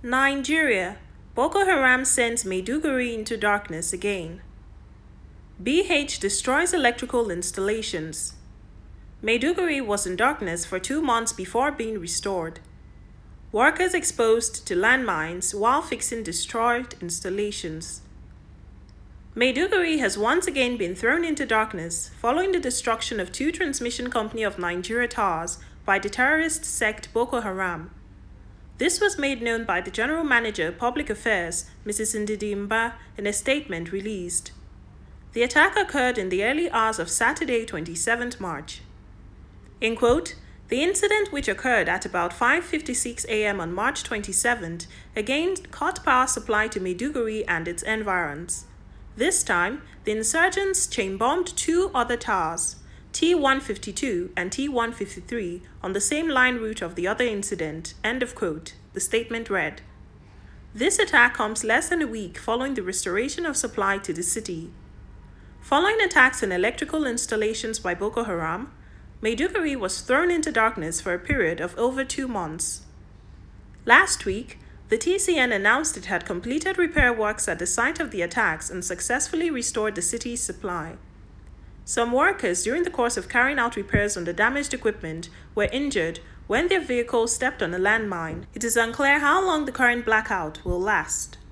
Nigeria. Boko Haram sends Maiduguri into darkness again. BH destroys electrical installations. Maiduguri was in darkness for 2 months before being restored. Workers exposed to landmines while fixing destroyed installations. Maiduguri has once again been thrown into darkness following the destruction of 2 transmission company of Nigeria towers by the terrorist sect Boko Haram. This was made known by the General Manager, Public Affairs, Mrs. Ndidi Mba, in a statement released. The attack occurred in the early hours of Saturday, 27th March. In quote, the incident, which occurred at about 5:56 a.m. on March 27th, again cut power supply to Maiduguri and its environs. This time, the insurgents chain-bombed 2 other towers, T152 and T153, on the same line route of the other incident, end of quote, the statement read. This attack comes less than a week following the restoration of supply to the city. Following attacks on electrical installations by Boko Haram, Maiduguri was thrown into darkness for a period of over 2 months. Last week, the TCN announced it had completed repair works at the site of the attacks and successfully restored the city's supply. Some workers, during the course of carrying out repairs on the damaged equipment, were injured when their vehicle stepped on a landmine. It is unclear how long the current blackout will last.